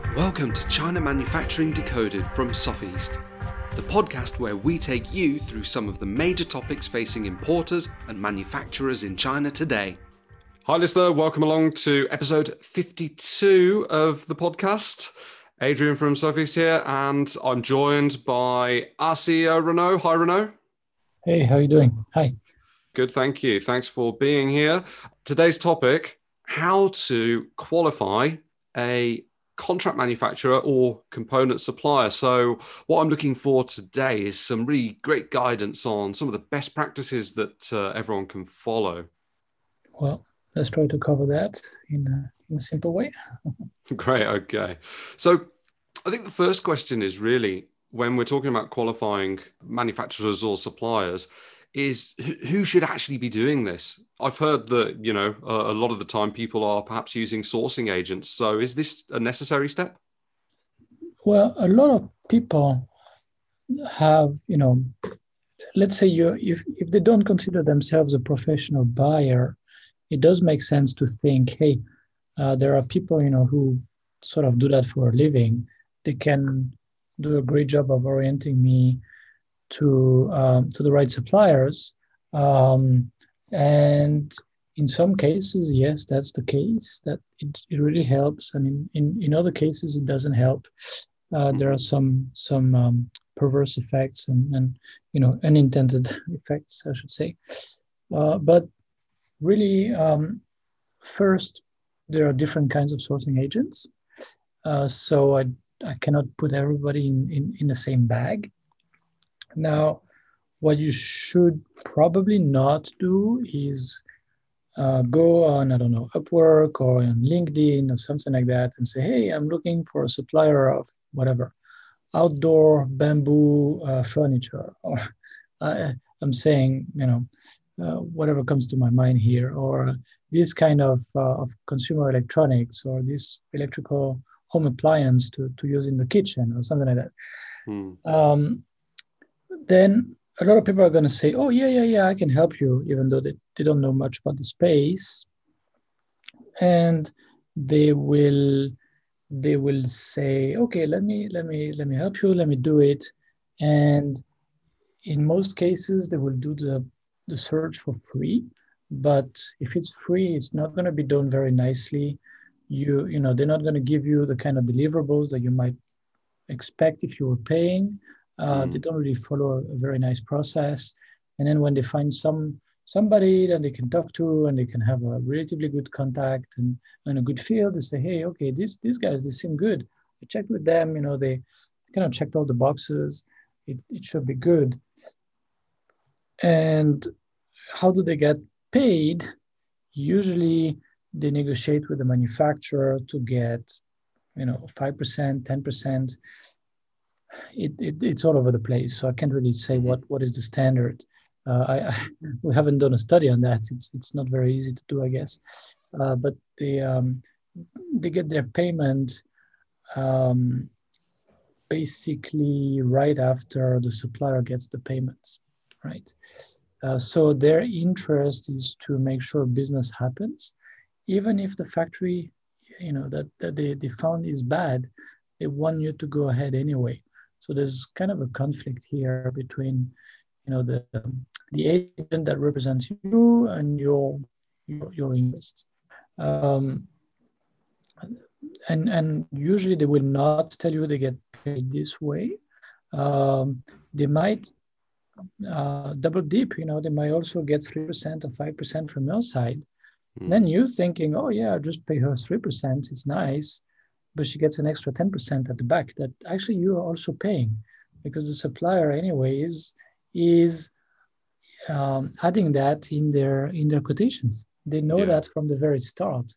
Welcome to China Manufacturing Decoded from Sofeast, the podcast where we take you through some of the major topics facing importers and manufacturers in China today. Hi listener, welcome along to episode 52 of the podcast. Adrian from Sofeast here, and I'm joined by our CEO Renaud. Hi Renaud. Hey, how are you doing? Hi. Good, thank you. Thanks for being here. Today's topic, how to qualify a contract manufacturer or component supplier. So what I'm looking for today is some really great guidance on some of the best practices that everyone can follow. Well, let's try to cover that in a simple way. Great, okay. So I think the first question is really, when we're talking about qualifying manufacturers or suppliers, is who should actually be doing this? I've heard that, a lot of the time people are perhaps using sourcing agents. So is this a necessary step? Well, a lot of people have, let's say if they don't consider themselves a professional buyer, it does make sense to think, hey, there are people, who sort of do that for a living. They can do a great job of orienting me to the right suppliers. And in some cases, yes, that's the case, that it really helps. And in other cases, it doesn't help. There are some perverse effects and unintended effects, I should say. But really, first, there are different kinds of sourcing agents. So I cannot put everybody in the same bag. Now, what you should probably not do is go on, I don't know, Upwork or on LinkedIn or something like that and say, hey, I'm looking for a supplier of whatever, outdoor bamboo furniture. Or I'm saying, whatever comes to my mind here, or this kind of consumer electronics, or this electrical home appliance to use in the kitchen or something like that. Then a lot of people are going to say, oh, yeah, I can help you, even though they don't know much about the space. And they will say, okay, let me help you, let me do it. And in most cases, they will do the search for free. But if it's free, it's not going to be done very nicely. They're not going to give you the kind of deliverables that you might expect if you were paying. They don't really follow a very nice process. And then when they find somebody that they can talk to and they can have a relatively good contact and a good feel, they say, hey, okay, these guys, they seem good. I checked with them, they kind of checked all the boxes. It should be good. And how do they get paid? Usually they negotiate with the manufacturer to get 5%, 10%. It's all over the place, so I can't really say what is the standard. We haven't done a study on that. It's not very easy to do, I guess. But they get their payment basically right after the supplier gets the payment, right? So their interest is to make sure business happens, even if the factory, that they found is bad. They want you to go ahead anyway. So there's kind of a conflict here between, the agent that represents you and your interest. And usually they will not tell you they get paid this way. They might double dip. They might also get 3% or 5% from your side. Then you thinking, oh yeah, I'll just pay her 3%. It's nice. But she gets an extra 10% at the back that actually you are also paying, because the supplier anyway is adding that in their quotations. They know that from the very start.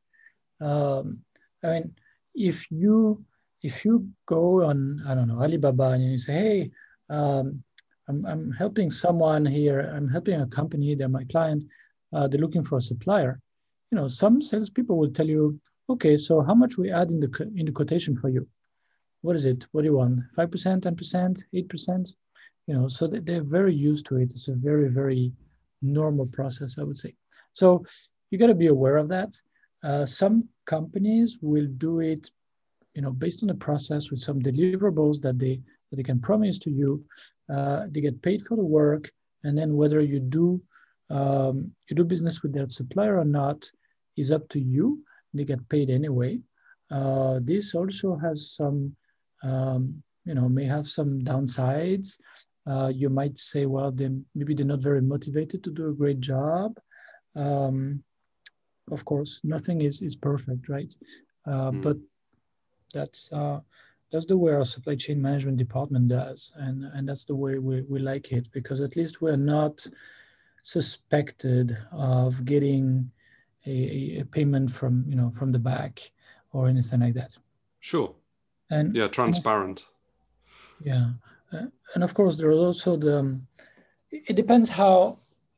If you go on, I don't know, Alibaba, and you say, hey, I'm helping someone here. I'm helping a company. They're my client. They're looking for a supplier. Some salespeople will tell you, okay, so how much we add in the quotation for you? What is it? What do you want? 5%, 10%, 8%? So they're very used to it. It's a very, very normal process, I would say. So you got to be aware of that. Some companies will do it based on the process with some deliverables that they can promise to you. They get paid for the work, and then whether you do business with that supplier or not is up to you. They get paid anyway. This also has some, may have some downsides. You might say, well, maybe they're not very motivated to do a great job. Of course, nothing is perfect, right? But that's the way our supply chain management department does, and that's the way we like it, because at least we're not suspected of getting a payment from the back or anything like that. Sure. And yeah, transparent. And of course there is also it depends how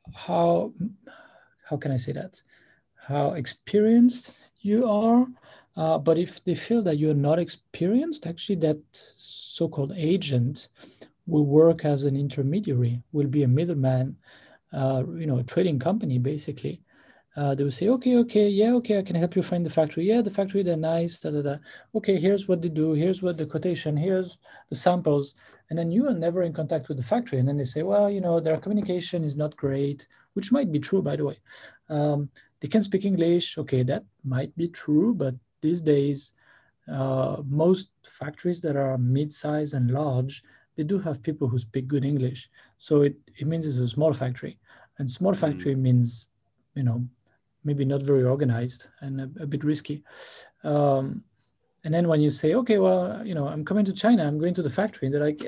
can I say that, how experienced you are. But if they feel that you're not experienced, actually that so-called agent will work as an intermediary, will be a middleman, a trading company basically. They will say, okay, I can help you find the factory. Yeah, the factory, they're nice, da, da, da. Okay, here's what they do, here's what the quotation, here's the samples. And then you are never in contact with the factory. And then they say, well, their communication is not great, which might be true, by the way. They can speak English. Okay, that might be true. But these days, most factories that are mid-size and large, they do have people who speak good English. So it means it's a small factory. And small factory means, maybe not very organized and a bit risky. And then when you say, okay, well, I'm coming to China, I'm going to the factory, and they're like,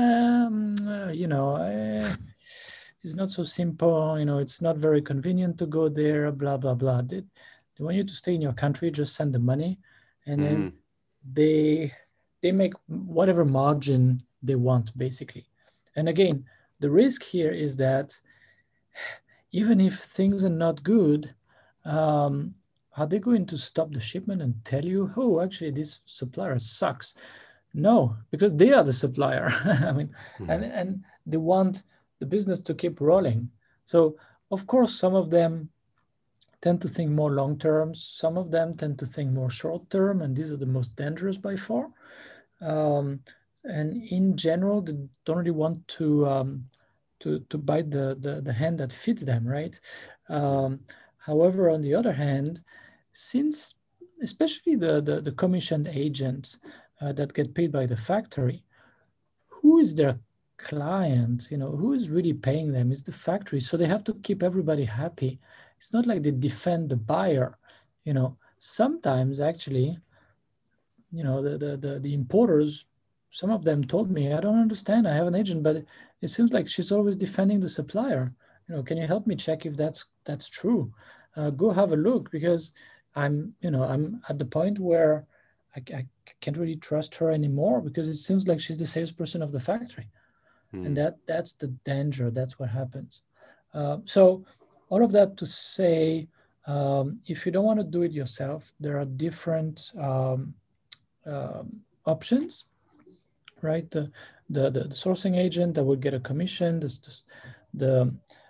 it's not so simple, it's not very convenient to go there, blah, blah, blah. They want you to stay in your country, just send the money, and then they make whatever margin they want, basically. And again, the risk here is that even if things are not good, are they going to stop the shipment and tell you, oh, actually, this supplier sucks? No, because they are the supplier. I mean, and they want the business to keep rolling. So, of course, some of them tend to think more long term. Some of them tend to think more short term, and these are the most dangerous by far. And in general, they don't really want to bite the hand that feeds them, right? However, on the other hand, since especially the commissioned agents that get paid by the factory, who is their client? Who is really paying them? Is the factory. So they have to keep everybody happy. It's not like they defend the buyer. Sometimes actually, the importers, some of them told me, I don't understand. I have an agent, but it seems like she's always defending the supplier. Can you help me check if that's true? Go have a look, because I'm at the point where I can't really trust her anymore, because it seems like she's the salesperson of the factory, and that's the danger. That's what happens. So all of that to say, if you don't want to do it yourself, there are different options, right? The sourcing agent that will get a commission, the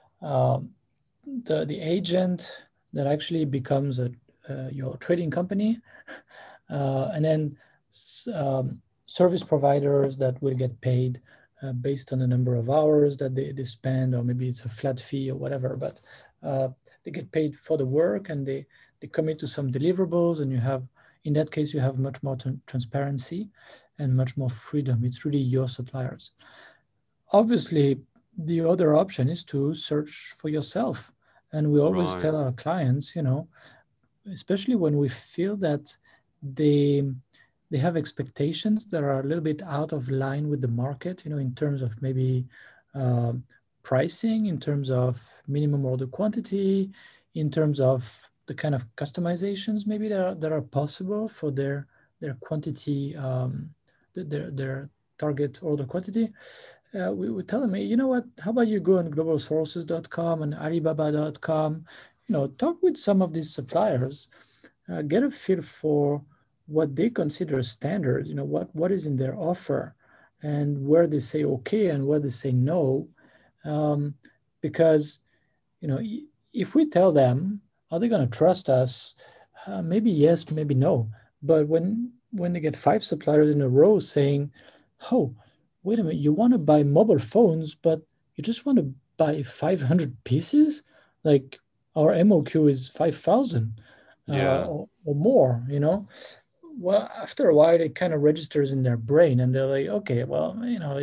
agent that actually becomes your trading company, and then service providers that will get paid based on the number of hours that they spend, or maybe it's a flat fee or whatever, but they get paid for the work, and they commit to some deliverables, and in that case, you have much more transparency and much more freedom. It's really your suppliers. Obviously, the other option is to search for yourself. And we always tell our clients, especially when we feel that they have expectations that are a little bit out of line with the market, in terms of maybe pricing, in terms of minimum order quantity, in terms of the kind of customizations maybe that are possible for their quantity, their target order quantity. We tell them, hey, you know what? How about you go on globalsources.com and Alibaba.com, talk with some of these suppliers, get a feel for what they consider standard, what is in their offer, and where they say okay and where they say no, because if we tell them, are they going to trust us? Maybe yes, maybe no. But when they get 5 suppliers in a row saying, "Oh, wait a minute, you want to buy mobile phones, but you just want to buy 500 pieces? Like our MOQ is 5,000 Yeah. or more, you know?" Well, after a while, it kind of registers in their brain, and they're like, "Okay, well,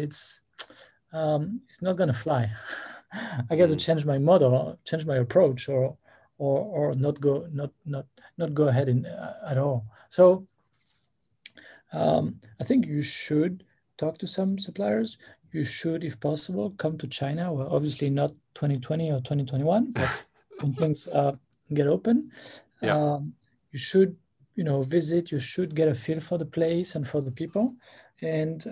it's not gonna fly. I got to Mm. change my model, change my approach, or not go ahead at all." So I think you should talk to some suppliers. You should, if possible, come to China. Well, obviously not 2020 or 2021, but when things get open, Yeah. um, you should, visit. You should get a feel for the place and for the people, and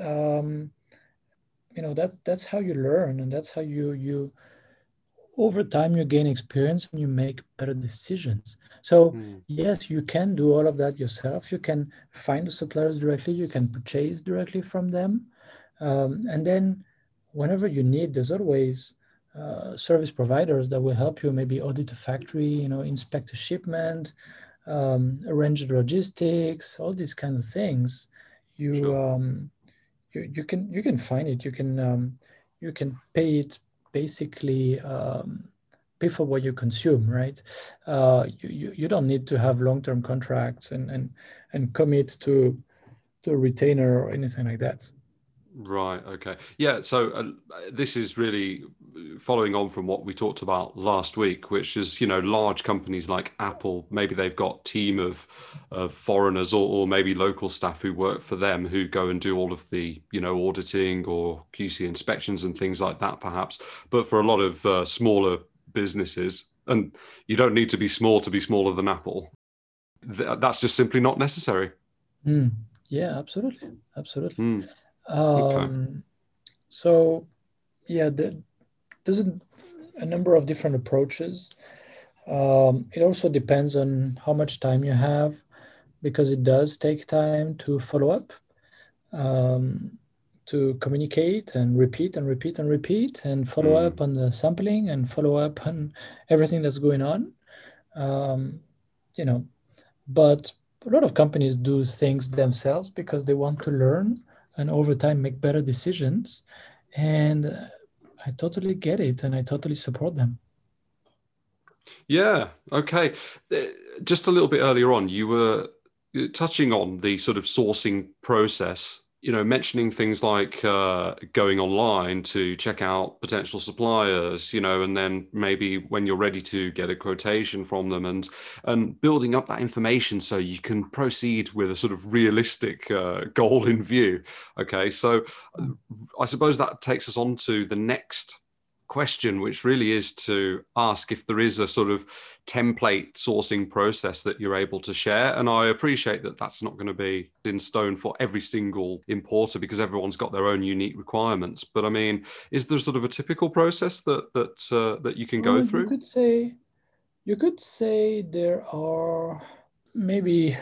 that's how you learn, and that's how you over time you gain experience and you make better decisions. So Mm. yes, you can do all of that yourself. You can find the suppliers directly. You can purchase directly from them, and then whenever you need, there's always service providers that will help you. Maybe audit a factory, inspect a shipment, arrange the logistics, all these kinds of things. You Sure. you can find it. You can pay it basically, pay for what you consume, right? You don't need to have long-term contracts and commit to a retainer or anything like that. Right. Okay. Yeah. So this is really following on from what we talked about last week, which is, large companies like Apple, maybe they've got team of foreigners or maybe local staff who work for them who go and do all of the, auditing or QC inspections and things like that, perhaps. But for a lot of smaller businesses, and you don't need to be small to be smaller than Apple, that's just simply not necessary. Mm. Yeah, absolutely, absolutely. Mm. Okay. Um, so yeah, there's a number of different approaches. It also depends on how much time you have, because it does take time to follow up, um, to communicate and repeat and repeat and repeat, and follow Mm. up on the sampling and follow up on everything that's going on. Um, you know, but a lot of companies do things themselves because they want to learn and over time make better decisions. And I totally get it, and I totally support them. Yeah, okay. Uh, Just a little bit earlier on, you were touching on the sort of sourcing process, mentioning things like going online to check out potential suppliers, and then maybe when you're ready to get a quotation from them and building up that information so you can proceed with a sort of realistic goal in view. Okay, so I suppose that takes us on to the next question, which really is to ask if there is a sort of template sourcing process that you're able to share. And I appreciate that that's not going to be in stone for every single importer because everyone's got their own unique requirements. But I mean, is there sort of a typical process that you can go Well, through? you could say there are maybe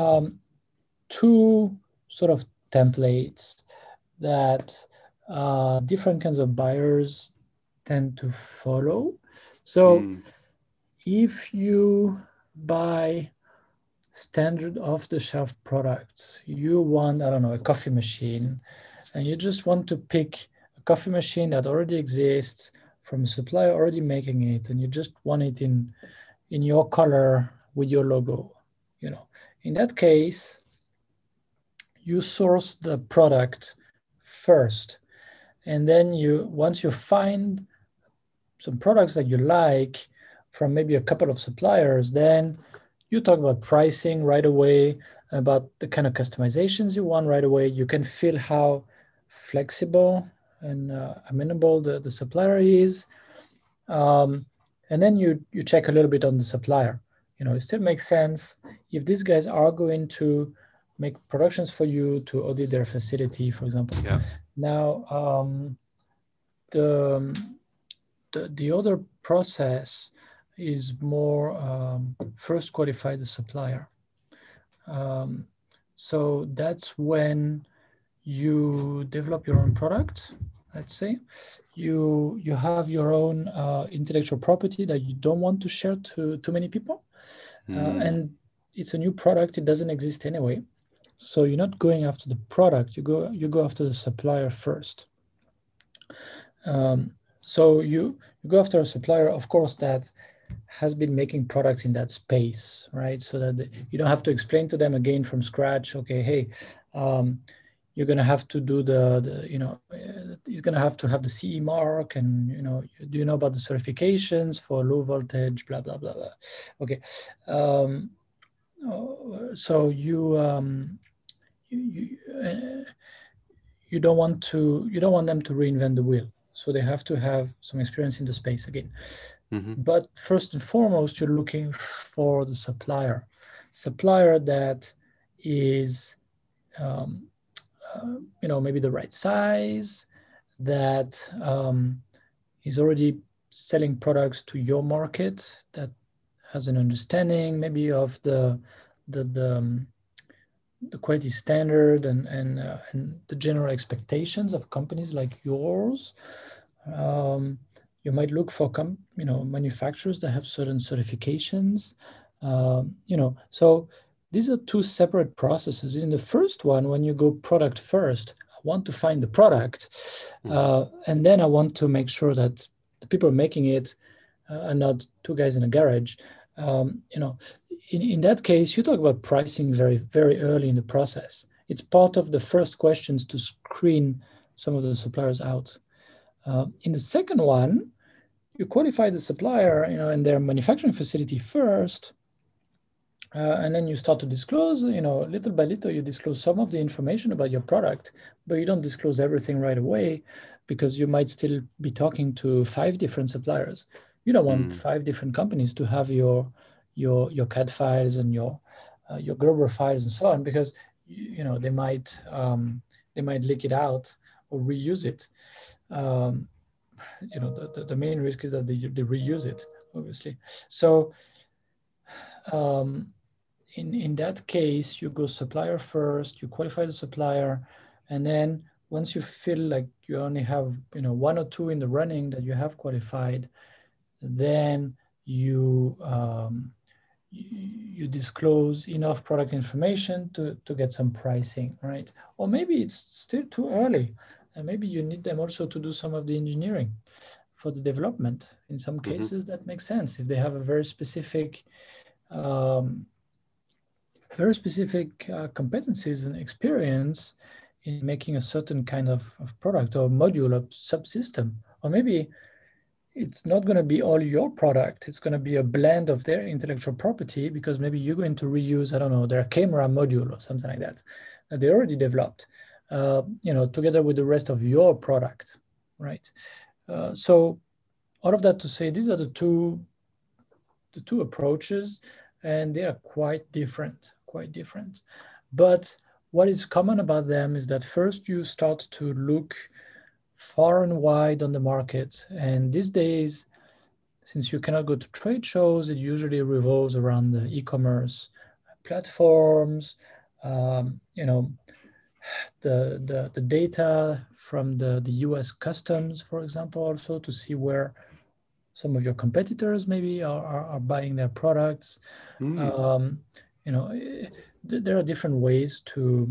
two sort of templates that different kinds of buyers tend to follow. So Mm, if you buy standard off-the-shelf products, you want, I don't know, a coffee machine, and you just want to pick a coffee machine that already exists from a supplier already making it, and you just want it in your color with your logo. In that case, you source the product first, and then once you find some products that you like from maybe a couple of suppliers, then you talk about pricing right away, about the kind of customizations you want right away. You can feel how flexible and amenable the supplier is. And then you check a little bit on the supplier. It still makes sense if these guys are going to make productions for you to audit their facility, for example. yeah. Now, the the other process is more, first qualify the supplier. Um, so that's when you develop your own product. Let's say you have your own intellectual property that you don't want to share to too many people, Mm, and it's a new product. It doesn't exist anyway. So you're not going after the product. You go after the supplier first. So you go after a supplier, of course, that has been making products in that space, right? So that you don't have to explain to them again from scratch. Okay, hey, you're gonna have to do he's gonna have to have the CE mark, and do you know about the certifications for low voltage, blah blah blah blah. Okay, so you don't want them to reinvent the wheel. So they have to have some experience in the space again. Mm-hmm. But first and foremost, you're looking for the supplier that is, maybe the right size, that is already selling products to your market, that has an understanding maybe of the quality standard and the general expectations of companies like yours. You might look for manufacturers that have certain certifications. So these are two separate processes. In the first one, when you go product first, I want to find the product, and then I want to make sure that the people making it are not two guys in a garage. In that case, you talk about pricing very, very early in the process. It's part of the first questions to screen some of the suppliers out. In the second one, you qualify the supplier, in their manufacturing facility first, and then you start to disclose, little by little, you disclose some of the information about your product, but you don't disclose everything right away because you might still be talking to 5 different suppliers. You don't want 5 different companies to have your CAD files and your Gerber files and so on, because they might leak it out or reuse it. The main risk is that they reuse it, obviously. So in that case, you go supplier first, you qualify the supplier, and then once you feel like you only have 1 or 2 in the running that you have qualified, then you disclose enough product information to get some pricing, right? Or maybe it's still too early, and maybe you need them also to do some of the engineering for the development. In some cases, that makes sense if they have a very specific competencies and experience in making a certain kind of product or module or subsystem. Or maybe it's not going to be all your product. It's going to be a blend of their intellectual property, because maybe you're going to reuse, I don't know, their camera module or something like that they already developed, together with the rest of your product, right? So all of that to say, these are the two approaches, and they are quite different. But what is common about them is that first you start to look far and wide on the market. And these days, since you cannot go to trade shows, it usually revolves around the e-commerce platforms, the data from the US Customs, for example, also to see where some of your competitors maybe are buying their products. There are different ways to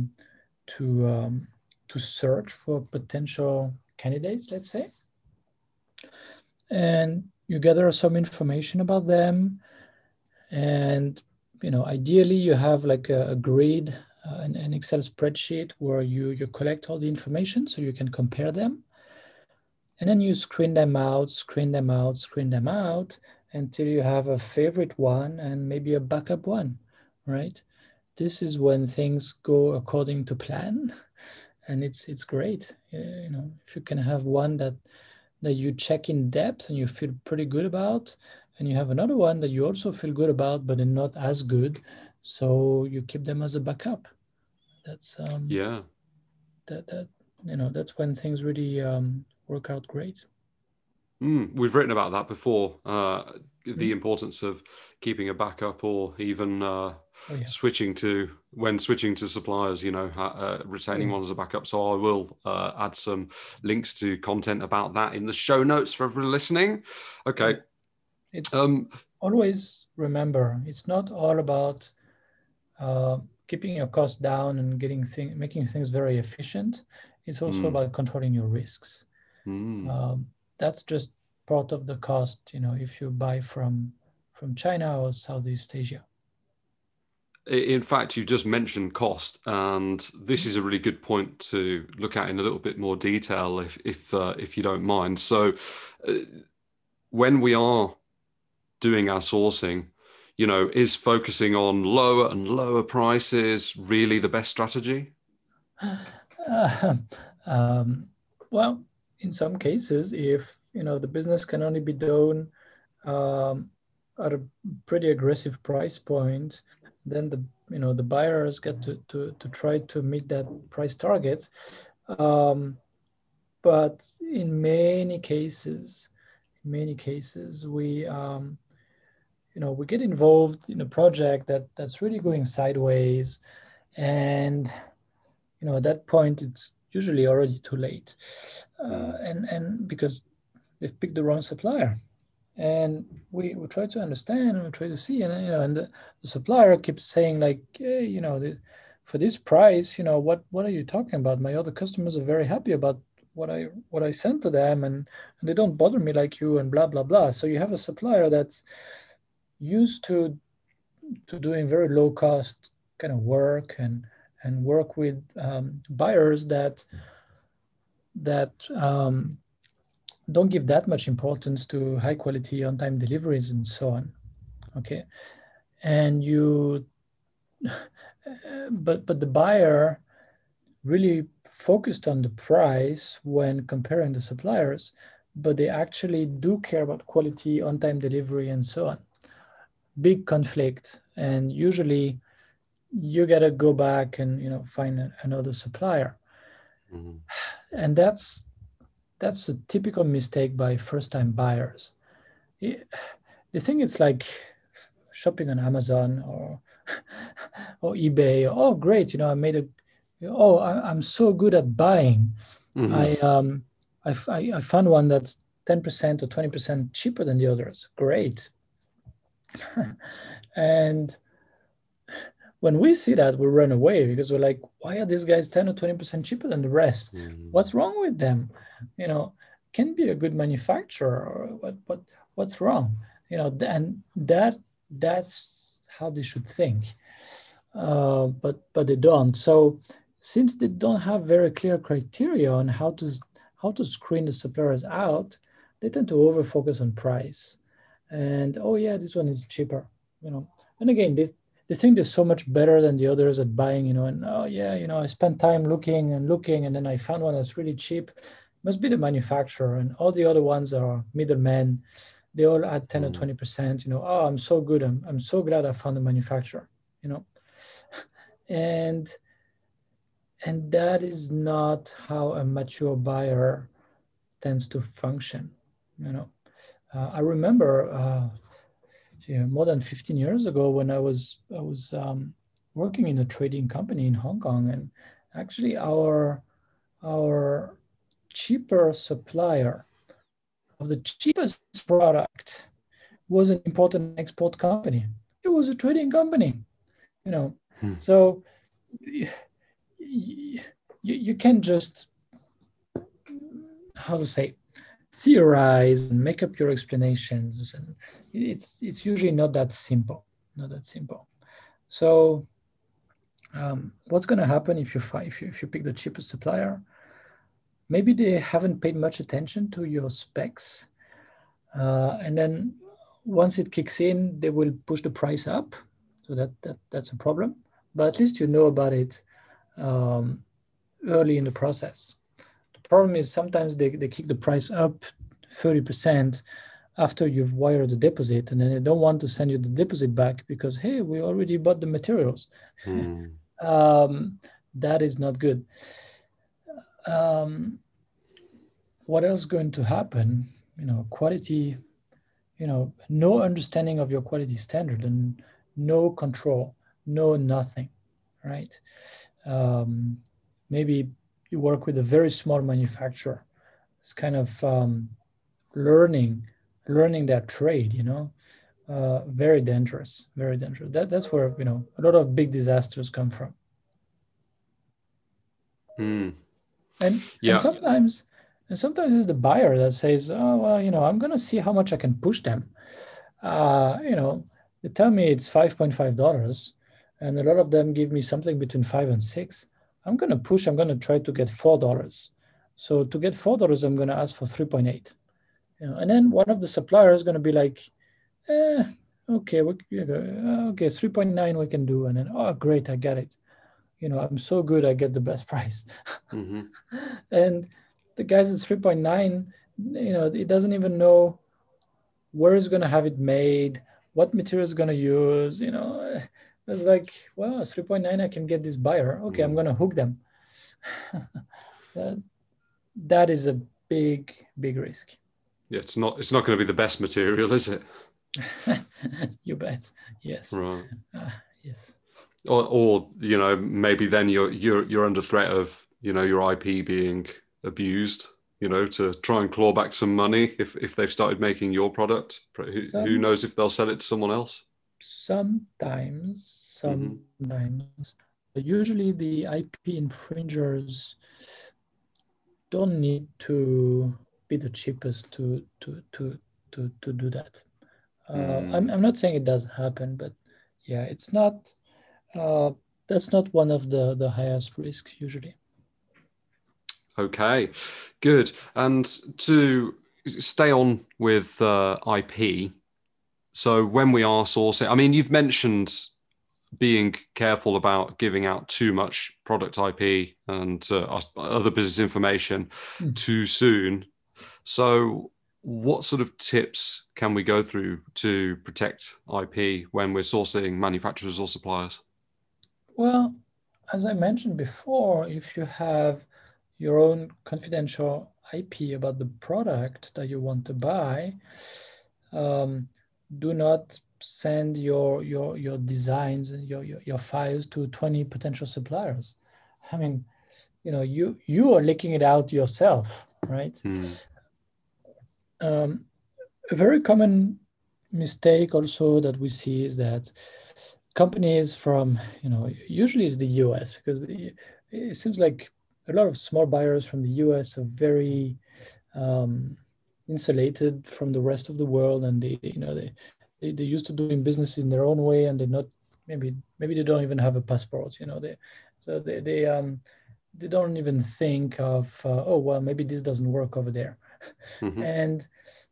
search for potential candidates, let's say, and you gather some information about them, and ideally you have like a grid, an Excel spreadsheet where you collect all the information so you can compare them, and then you screen them out until you have a favorite one and maybe a backup one, right? This is when things go according to plan, and it's great. If you can have one that you check in depth and you feel pretty good about, and you have another one that you also feel good about but not as good, so you keep them as a backup. That's that's when things really work out great. We've written about that before, the importance of keeping a backup, or even switching to suppliers, retaining one as a backup. So I will add some links to content about that in the show notes for everyone listening. Okay. It's always remember, it's not all about keeping your costs down and making things very efficient. It's also about controlling your risks. That's just part of the cost, if you buy from China or Southeast Asia. In fact, you just mentioned cost, and this is a really good point to look at in a little bit more detail, if you don't mind. So, when we are doing our sourcing, is focusing on lower and lower prices really the best strategy? Well, in some cases, if the business can only be done at a pretty aggressive price point, then the buyers get to try to meet that price target. But in many cases, we we get involved in a project that's really going sideways, and at that point it's usually already too late, and because they've picked the wrong supplier. And we try to understand and we try to see, and the supplier keeps saying like, hey, for this price, what are you talking about? My other customers are very happy about what I sent to them, and they don't bother me like you, and blah blah blah. So you have a supplier that's used to doing very low cost kind of work and work with buyers that don't give that much importance to high quality on time deliveries and so on. Okay, and but the buyer really focused on the price when comparing the suppliers, but they actually do care about quality, on time delivery, and so on. Big conflict, and usually you gotta go back and find another supplier. And that's a typical mistake by first-time buyers. The thing is like shopping on Amazon or eBay. Oh, great! I'm so good at buying. I found one that's 10% or 20% cheaper than the others. Great. And when we see that, we run away because we're like, why are these guys 10 or 20% cheaper than the rest? What's wrong with them? Can be a good manufacturer, or what's wrong? And that's how they should think. But they don't. So since they don't have very clear criteria on how to screen the suppliers out, they tend to over focus on price. And oh yeah, this one is cheaper. And again, they think they're so much better than the others at buying, and oh yeah, I spent time looking, and then I found one that's really cheap. Must be the manufacturer, and all the other ones are middlemen. They all add 10 or 20%. Oh, I'm so good. I'm so glad I found a manufacturer. And that is not how a mature buyer tends to function. I remember more than 15 years ago when I was working in a trading company in Hong Kong, and actually our cheaper supplier of the cheapest product was an import and export company. It was a trading company, So you can just, how to say, theorize and make up your explanations, and it's usually not that simple. So what's going to happen if you pick the cheapest supplier? Maybe they haven't paid much attention to your specs, and then once it kicks in, they will push the price up. So that's a problem. But at least you know about it early in the process. The problem is sometimes they kick the price up 30% after you've wired the deposit, and then they don't want to send you the deposit back because, hey, we already bought the materials. That is not good. What else is going to happen? Quality, no understanding of your quality standard and no control, no nothing, right? Maybe you work with a very small manufacturer. It's kind of learning their trade, very dangerous, very dangerous. That's where a lot of big disasters come from. And Yeah. sometimes it's the buyer that says, oh well, I'm gonna see how much I can push them. They tell me it's $5.5, and a lot of them give me something between 5 and 6. I'm gonna push. I'm gonna try to get $4. So to get $4, I'm gonna ask for 3.8. And then one of the suppliers is gonna be like, okay, okay, 3.9 we can do, and then oh great, I get it. I'm so good, I get the best price. And the guys at 3.9, it doesn't even know where is going to have it made, what material is going to use. It's like, well, 3.9, I can get this buyer. Okay, I'm going to hook them. That is a big risk. Yeah, it's not going to be the best material, is it? You bet. Yes. Right. Yes. Or maybe then you're under threat of your IP being abused, to try and claw back some money if they've started making your product. Who knows if they'll sell it to someone else? Sometimes. But usually the IP infringers don't need to be the cheapest to do that. I'm not saying it doesn't happen, but yeah, it's not. That's not one of the highest risks usually. Okay, good. And to stay on with IP, so when we are sourcing, I mean, you've mentioned being careful about giving out too much product IP and other business information too soon. So what sort of tips can we go through to protect IP when we're sourcing manufacturers or suppliers? Well, as I mentioned before, if you have your own confidential IP about the product that you want to buy, do not send your designs, your files to 20 potential suppliers. I mean, you are leaking it out yourself, right? A very common mistake also that we see is that companies from, usually it's the US, because it seems like a lot of small buyers from the US are very insulated from the rest of the world, and they're used to doing business in their own way, and they're not, maybe they don't even have a passport, they don't even think of oh well, maybe this doesn't work over there. And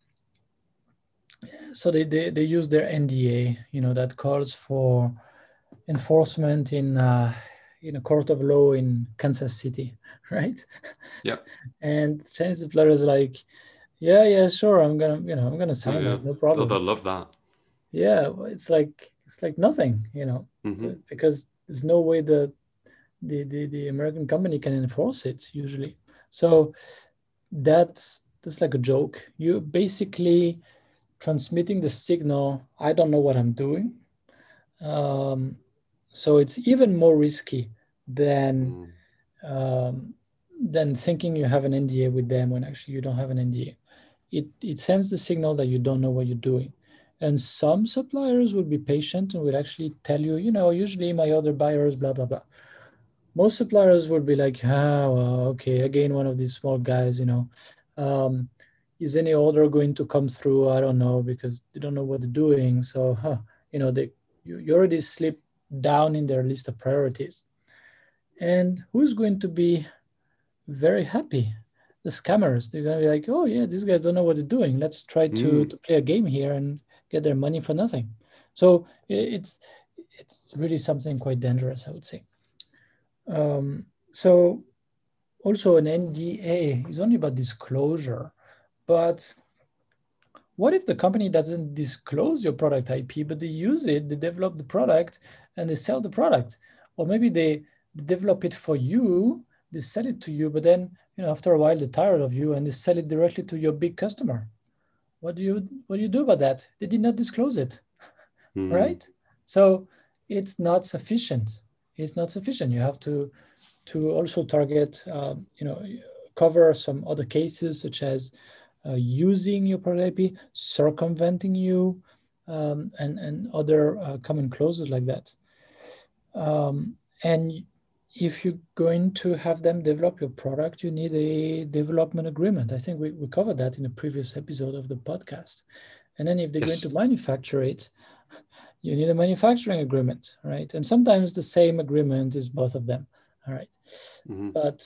so they use their NDA, that calls for enforcement in a court of law in Kansas City, right? Yeah. And Chinese suppliers are like, yeah, sure, I'm gonna sign that, no problem. Oh, they'll love that. Yeah, it's like nothing, because there's no way the American company can enforce it usually. So that's like a joke. You basically transmitting the signal, I don't know what I'm doing. So it's even more risky than thinking you have an NDA with them when actually you don't have an NDA. It sends the signal that you don't know what you're doing. And some suppliers will be patient and will actually tell you, usually my other buyers, blah, blah, blah. Most suppliers will be like, well, okay, again, one of these small guys, is any order going to come through? I don't know, because they don't know what they're doing. So, you already slip down in their list of priorities. And who's going to be very happy? The scammers. They're going to be like, oh yeah, these guys don't know what they're doing. Let's try to play a game here and get their money for nothing. So it's really something quite dangerous, I would say. So also an NDA is only about disclosure, but what if the company doesn't disclose your product IP, but they use it, they develop the product, and they sell the product? Or maybe they develop it for you, they sell it to you, but then after a while they're tired of you and they sell it directly to your big customer. What do you do about that? They did not disclose it, right? So it's not sufficient. It's not sufficient. You have to also target, cover some other cases such as using your product IP, circumventing you, and other common clauses like that. And if you're going to have them develop your product, you need a development agreement. I think we covered that in a previous episode of the podcast. And then if they're going Yes. to manufacture it, you need a manufacturing agreement, right? And sometimes the same agreement is both of them, all right? Mm-hmm. But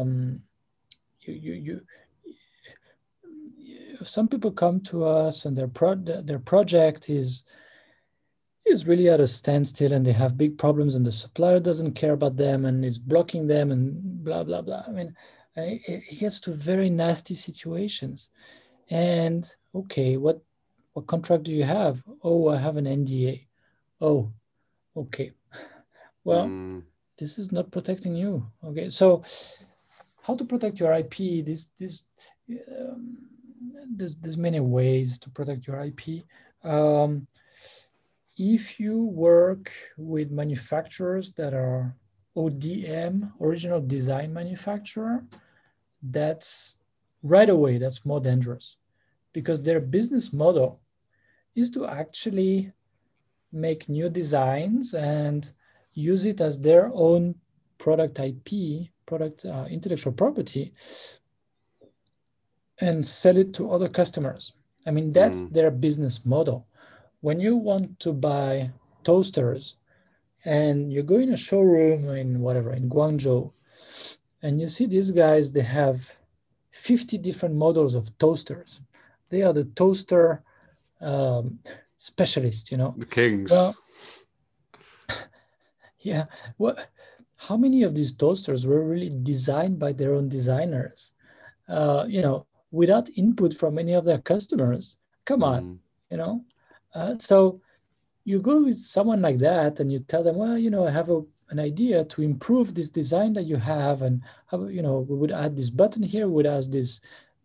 some people come to us and their project is really at a standstill and they have big problems and the supplier doesn't care about them and is blocking them and blah blah blah. I mean, it gets to very nasty situations. And okay, what contract do you have? Oh, I have an NDA. Oh, okay. Well, this is not protecting you. Okay, so how to protect your IP? There's many ways to protect your IP. If you work with manufacturers that are ODM, original design manufacturer, that's right away, that's more dangerous because their business model is to actually make new designs and use it as their own product IP, product intellectual property, and sell it to other customers. I mean, that's their business model. When you want to buy toasters and you go in a showroom in Guangzhou, and you see these guys, they have 50 different models of toasters. They are the toaster specialists, The kings. Well, yeah. How many of these toasters were really designed by their own designers? Without input from any of their customers. Come on, So you go with someone like that and you tell them, well, I have an idea to improve this design that you have, and how, we would add this button here, we would add these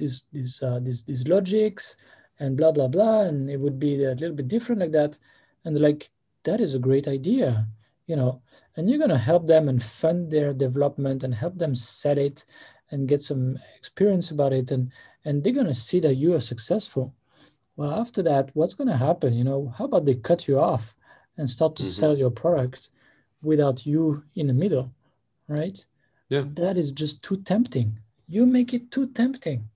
logics, and blah blah blah, and it would be a little bit different like that. And they're like, that is a great idea, and you're gonna help them and fund their development and help them sell it and get some experience about it, and they're gonna see that you are successful. Well, after that, what's going to happen? How about they cut you off and start to sell your product without you in the middle, right? Yeah. That is just too tempting. You make it too tempting.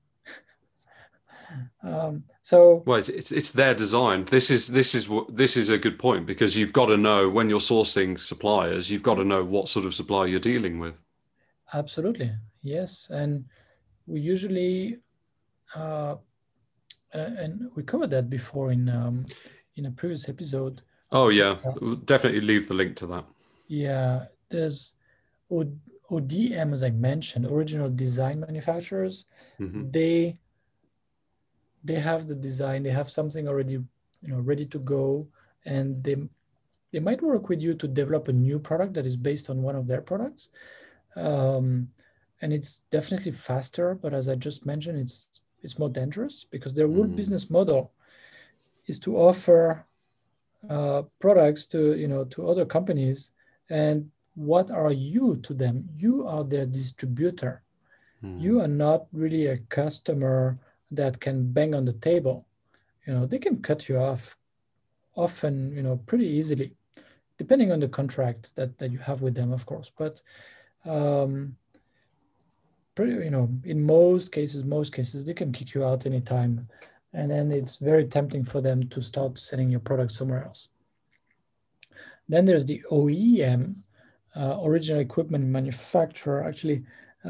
Well, it's their design. This is a good point, because you've got to know when you're sourcing suppliers, you've got to know what sort of supplier you're dealing with. Absolutely, yes, and we usually and we covered that before in a previous episode. Oh yeah, we'll definitely leave the link to that. Yeah, there's ODM, as I mentioned, original design manufacturers. They have the design, they have something already, ready to go, and they might work with you to develop a new product that is based on one of their products. And it's definitely faster, but as I just mentioned, it's more dangerous because their whole business model is to offer products to other companies. And what are you to them? You are their distributor. You are not really a customer that can bang on the table. They can cut you off often, pretty easily, depending on the contract that you have with them, of course. But in most cases, they can kick you out anytime, and then it's very tempting for them to start selling your product somewhere else. Then there's the OEM, original equipment manufacturer. Actually,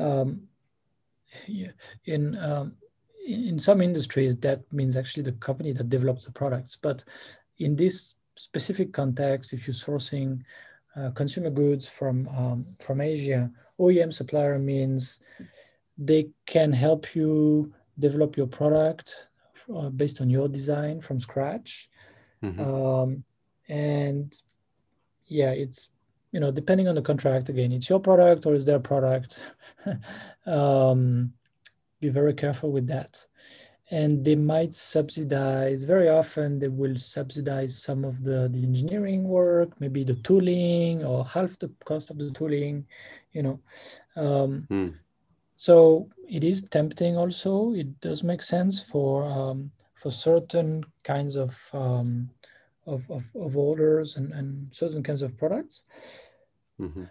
in some industries, that means actually the company that develops the products. But in this specific context, if you're sourcing consumer goods from Asia, OEM supplier means they can help you develop your product based on your design from scratch. And yeah, it's, depending on the contract, again, it's your product or it's their product. Be very careful with that. And they might subsidize, very often they will subsidize some of the engineering work, maybe the tooling or half the cost of the tooling, So it is tempting also. It does make sense for certain kinds of of orders and certain kinds of products. Mm-hmm.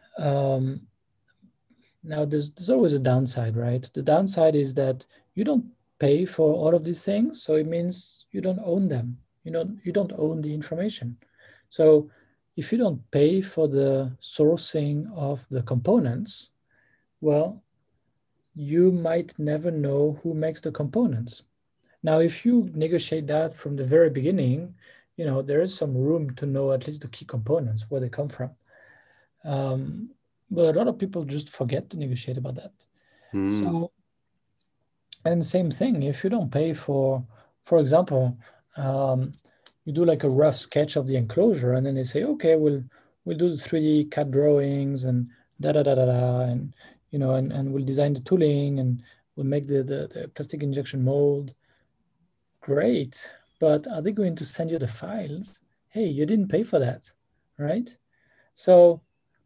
Now there's always a downside, right? The downside is that you don't pay for all of these things, so it means you don't own them. You don't own the information. So if you don't pay for the sourcing of the components, well, you might never know who makes the components. Now, if you negotiate that from the very beginning, there is some room to know at least the key components, where they come from. But a lot of people just forget to negotiate about that. So, and same thing, if you don't pay for example, you do like a rough sketch of the enclosure, and then they say, okay, we'll do the 3D CAD drawings and da da da da da, and and we'll design the tooling and we'll make the plastic injection mold. Great, but are they going to send you the files? Hey, you didn't pay for that, right? So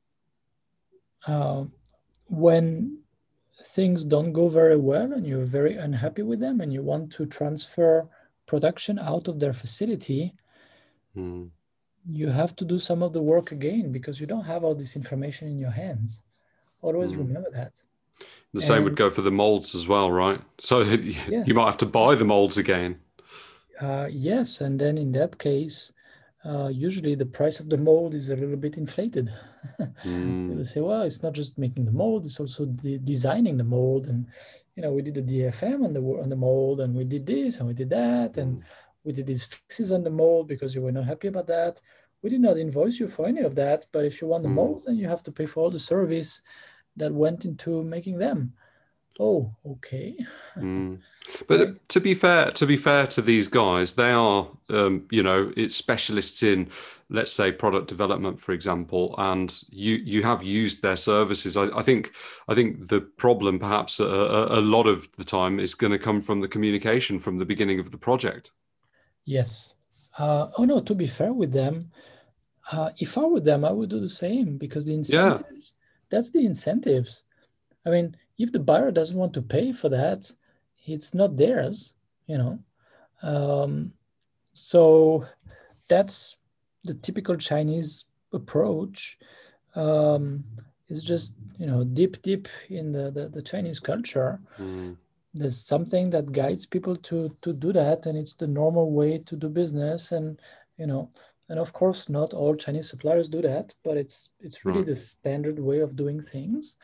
when things don't go very well and you're very unhappy with them and you want to transfer production out of their facility, you have to do some of the work again because you don't have all this information in your hands. Always remember that. The same would go for the molds as well, right? So Yeah, you might have to buy the molds again. yes, and then in that case, usually the price of the mold is a little bit inflated. They say, well, it's not just making the mold; it's also designing the mold, and we did the DFM on the mold, and we did this and we did that, and we did these fixes on the mold because you were not happy about that. We did not invoice you for any of that, but if you want the molds, then you have to pay for all the service that went into making them. Oh, okay. But Right. to be fair to these guys, they are, it's specialists in, let's say, product development, for example, and you have used their services. I think the problem, perhaps a lot of the time, is going to come from the communication from the beginning of the project. Yes. Oh no, to be fair with them, if I were them, I would do the same because the Yeah. incentives, that's the incentives. I mean, if the buyer doesn't want to pay for that, it's not theirs, you know. So that's the typical Chinese approach. It's just, deep in the Chinese culture. There's something that guides people to do that, and it's the normal way to do business. And and of course, not all Chinese suppliers do that, but it's really Right. the standard way of doing things.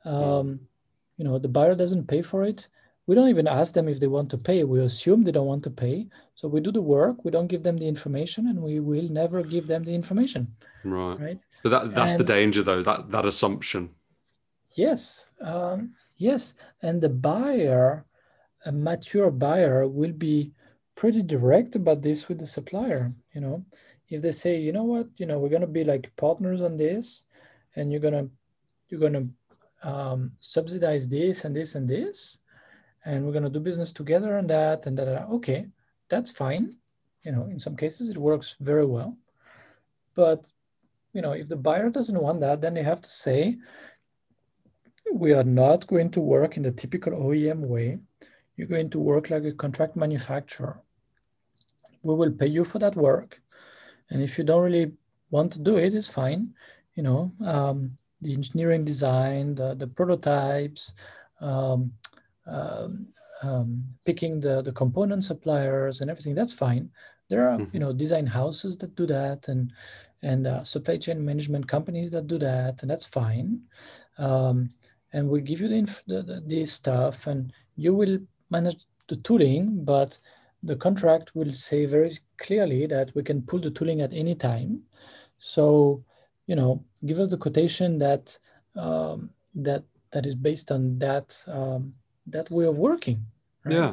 The buyer doesn't pay for it. We don't even ask them if they want to pay. We assume they don't want to pay. So we do the work, we don't give them the information, and we will never give them the information. Right. Right. But that's the And danger, though, that assumption. yes, yes. And the buyer, a mature buyer, will be pretty direct about this with the supplier. If they say, you know what, we're gonna be like partners on this, and you're gonna subsidize this and this and this, and we're gonna do business together on that and that. Okay, that's fine. In some cases it works very well. But if the buyer doesn't want that, then they have to say, we are not going to work in the typical OEM way. You're going to work like a contract manufacturer. We will pay you for that work. And if you don't really want to do it, it's fine. The engineering design, the prototypes, um, um, picking the component suppliers and everything, that's fine. There are, design houses that do that, and supply chain management companies that do that, and that's fine. And we'll give you the stuff, and you will manage the tooling, but the contract will say very clearly that we can pull the tooling at any time. So, give us the quotation that that is based on that way of working, Yeah. right?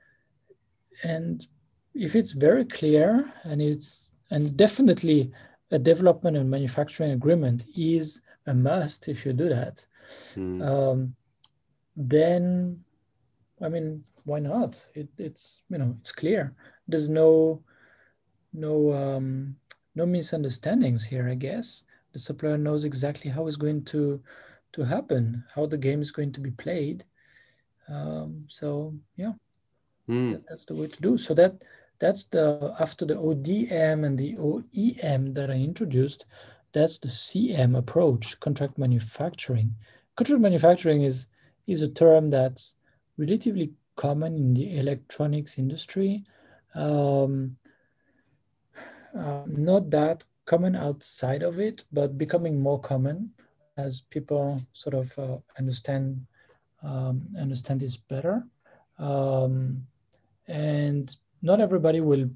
And if it's very clear, and definitely a development and manufacturing agreement is a must if you do that, then I mean, why not? It's clear. There's no no misunderstandings here, I guess. The supplier knows exactly how it's going to happen, how the game is going to be played. So yeah, that's the way to do. So that's the after the ODM and the OEM that I introduced, that's the CM approach, contract manufacturing. Contract manufacturing is a term that's relatively common in the electronics industry. Not that common outside of it, but becoming more common as people sort of understand this better. And not everybody will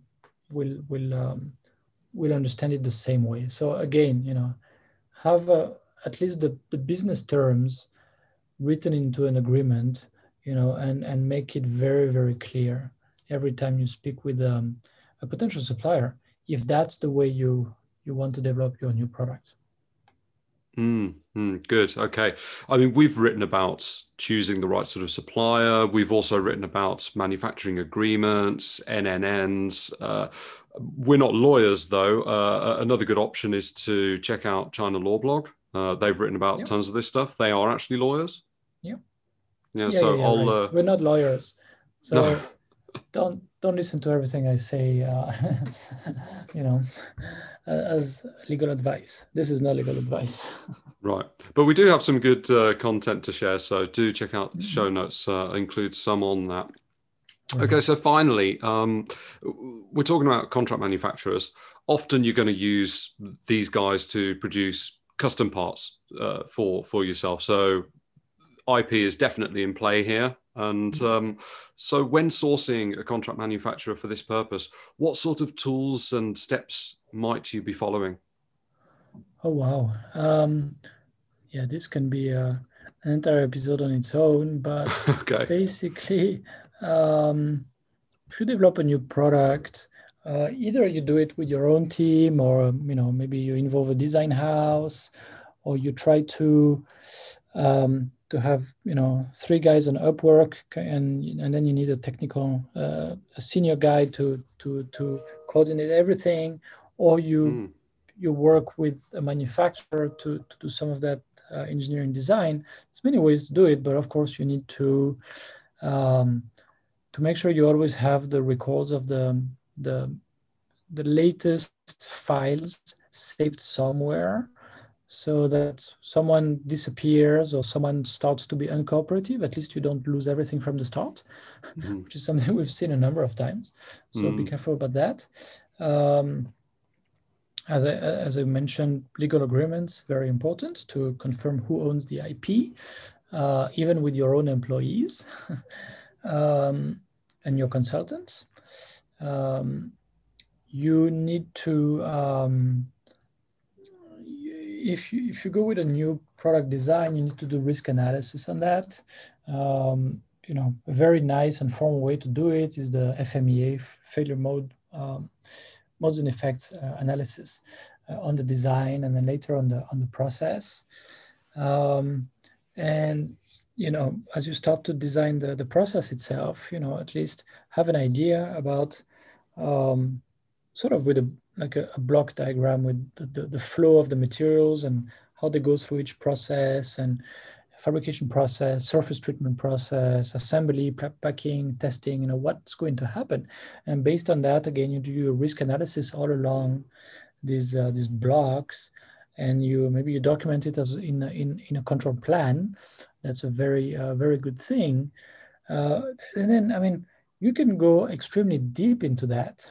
understand it the same way. So again, have at least the business terms written into an agreement, and make it very, very clear every time you speak with a potential supplier, if that's the way you want to develop your new product. Good. Okay. I mean, we've written about choosing the right sort of supplier. We've also written about manufacturing agreements, NNNs. We're not lawyers, though. Another good option is to check out China Law Blog. They've written about tons of this stuff. They are actually lawyers. Yeah. So I'll. Right. We're not lawyers, so no. Don't listen to everything I say. As legal advice. This is not legal advice. Right. But we do have some good content to share, so do check out the show notes, include some on that. Right. Okay, so finally, we're talking about contract manufacturers. Often you're going to use these guys to produce custom parts for yourself. So IP is definitely in play here. And so when sourcing a contract manufacturer for this purpose, what sort of tools and steps might you be following? Oh, wow. Yeah, this can be an entire episode on its own, but okay. Basically, if you develop a new product, either you do it with your own team, or maybe you involve a design house, or you try to have 3 guys on Upwork, and then you need a technical a senior guy to coordinate everything, or you work with a manufacturer to do some of that engineering design. There's many ways to do it, but of course you need to make sure you always have the records of the latest files saved somewhere, so that someone disappears or someone starts to be uncooperative, at least you don't lose everything from the start, which is something we've seen a number of times. So be careful about that. As I mentioned, legal agreements, very important to confirm who owns the IP, even with your own employees and your consultants. You need to, if you go with a new product design, you need to do risk analysis on that. A very nice and formal way to do it is the FMEA, failure mode, modes and effects analysis on the design, and then later on the process. And as you start to design the process itself, at least have an idea about sort of with a block diagram with the flow of the materials and how they go through each process, and fabrication process, surface treatment process, assembly, packing, testing, what's going to happen. And based on that, again, you do a risk analysis all along these blocks, and you document it as in a control plan. That's a very very good thing. And then, you can go extremely deep into that.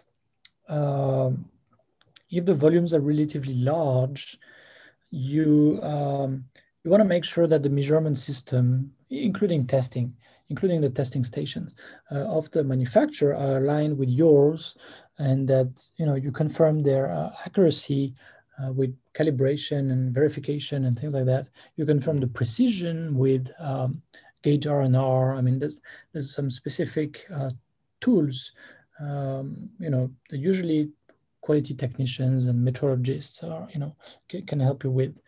If the volumes are relatively large, you want to make sure that the measurement system, including the testing stations of the manufacturer, are aligned with yours, and that you confirm their accuracy with calibration and verification and things like that. You confirm the precision with gauge R&R. There's some specific tools. Usually quality technicians and metrologists can help you with.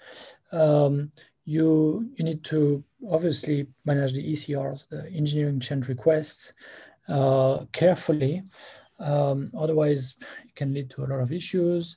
You need to obviously manage the ECRs, the engineering change requests, carefully. Otherwise, it can lead to a lot of issues.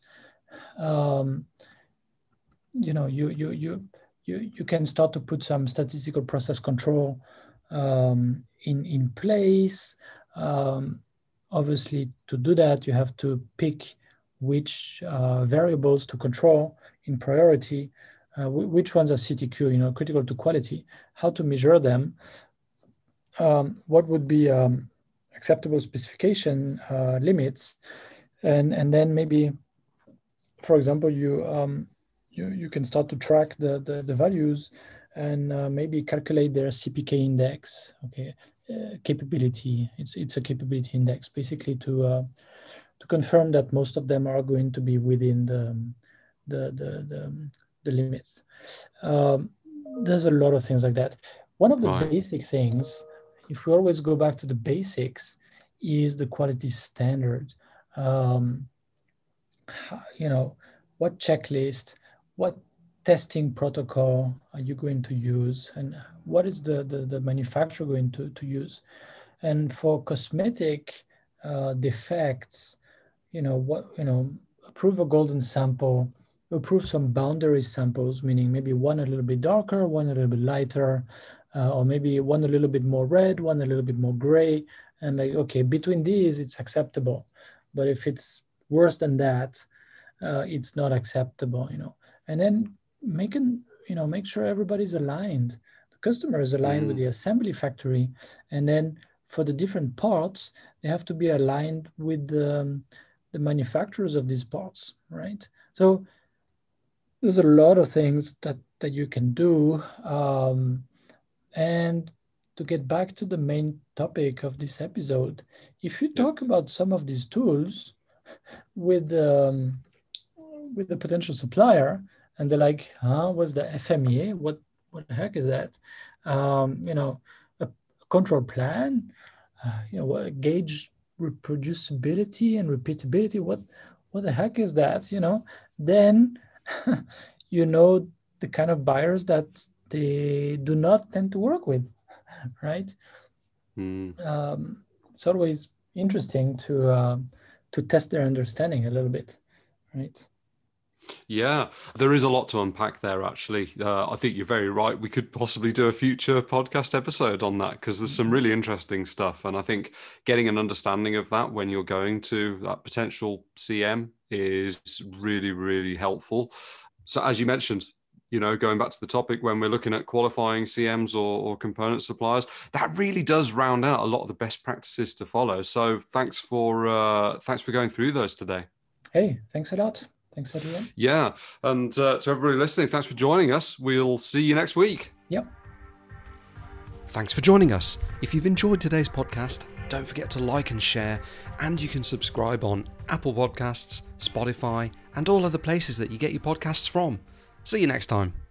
You can start to put some statistical process control in place. obviously, to do that, you have to pick which variables to control in priority, which ones are CTQ, critical to quality, how to measure them, what would be acceptable specification limits, and then maybe, for example, you can start to track the values and maybe calculate their CPK index. Okay, capability. It's a capability index, basically to confirm that most of them are going to be within the limits. There's a lot of things like that. One of the basic things, if we always go back to the basics, is the quality standard. What checklist, what testing protocol are you going to use, and what is the manufacturer going to use? And for cosmetic defects, approve a golden sample, approve some boundary samples, meaning maybe one a little bit darker, one a little bit lighter, or maybe one a little bit more red, one a little bit more gray, and okay, between these it's acceptable, but if it's worse than that, it's not acceptable, and then make sure everybody's aligned. The customer is aligned with the assembly factory, and then for the different parts, they have to be aligned with the manufacturers of these parts, right? So there's a lot of things that you can do. And to get back to the main topic of this episode, if you talk about some of these tools with the potential supplier, and they're like, what's the FMEA? What the heck is that? A control plan, gauge reproducibility and repeatability. What the heck is that? Then the kind of buyers that they do not tend to work with, right? It's always interesting to test their understanding a little bit, right? Yeah, there is a lot to unpack there, actually. I think you're very right. We could possibly do a future podcast episode on that, because there's some really interesting stuff. And I think getting an understanding of that when you're going to that potential CM is really, really helpful. So as you mentioned, going back to the topic, when we're looking at qualifying CMs or component suppliers, that really does round out a lot of the best practices to follow. So thanks for going through those today. Hey, thanks a lot. Thanks, Adrian. Yeah, and to everybody listening, thanks for joining us. We'll see you next week. Yep. Thanks for joining us. If you've enjoyed today's podcast, don't forget to like and share, and you can subscribe on Apple Podcasts, Spotify, and all other places that you get your podcasts from. See you next time.